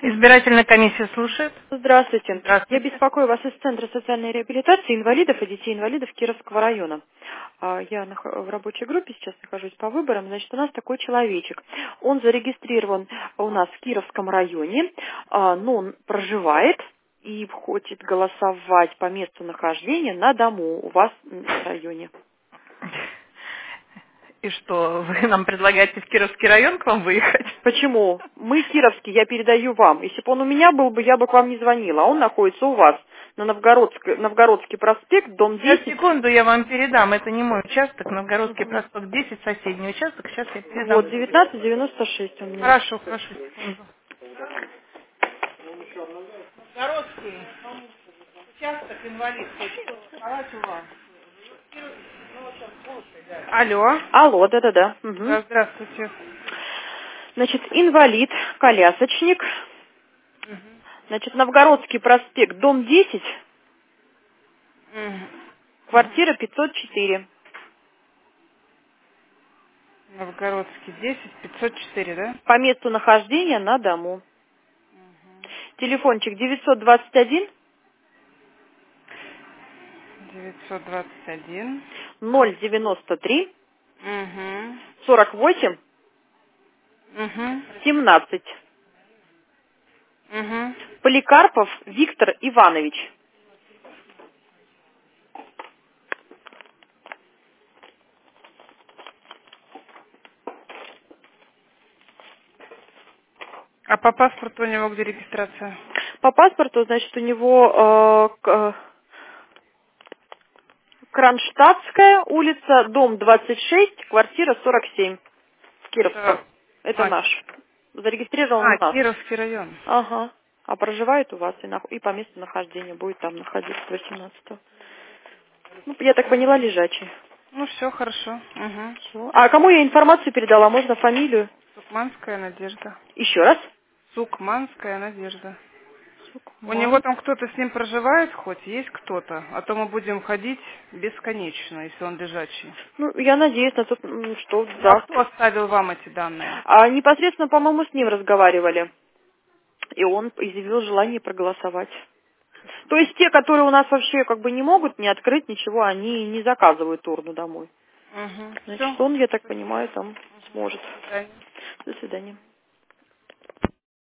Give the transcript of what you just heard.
Избирательная комиссия слушает. Здравствуйте. Я Здравствуйте. беспокою вас из Центра социальной реабилитации инвалидов и детей-инвалидов Кировского района. Я в рабочей группе сейчас нахожусь по выборам. Значит, у нас такой человечек. Он зарегистрирован у нас в Кировском районе, но он проживает и хочет голосовать по месту нахождения на дому у вас в районе. И что, вы нам предлагаете в Кировский район к вам выехать? Почему? Мы кировские, я передаю вам. Если бы он у меня был бы, я бы к вам не звонила. А он находится у вас на Новгородский проспект, дом Сейчас, 10. секунду, я вам передам. Это не мой участок, Новгородский проспект 10, соседний участок. Сейчас я передам. Вот, 1996 у меня. Хорошо, секунду. Новгородский участок инвалид хочет голосовать у вас. Алло. Алло, да-да-да. Угу. Да, здравствуйте. Значит, инвалид, колясочник. Мгм. Значит, Новгородский проспект, дом 10, Мгм. квартира 504. Новгородский 10, 504, да? По месту нахождения на дому. Телефончик 921 921. 093 Угу. 48 Угу. 17. Угу. Поликарпов Виктор Иванович. А по паспорту у него где регистрация? По паспорту, значит, у него Кронштадтская улица, дом 26, квартира 47 в Кировском. Это... Это наш. Зарегистрирован у нас. Кировский район. Ага. А проживает у вас и по месту нахождения будет там находиться 18-го. Ну, я так поняла, лежачий. Ну, все хорошо. Угу. Всё. А кому я информацию передала? Можно фамилию? Сукманская Надежда. Еще раз? Сукманская Надежда. У него Сукман. там кто-то с ним проживает хоть? Есть кто-то? А то мы будем ходить бесконечно, если он лежачий. Ну, я надеюсь на то, что Ну, а да. кто оставил вам эти данные? А непосредственно, по-моему, с ним разговаривали. И он изъявил желание проголосовать. То есть те, которые у нас вообще как бы не могут не открыть ничего, они не заказывают урну домой. Угу. Значит, Все. он, я так понимаю, там сможет. До свидания. До свидания.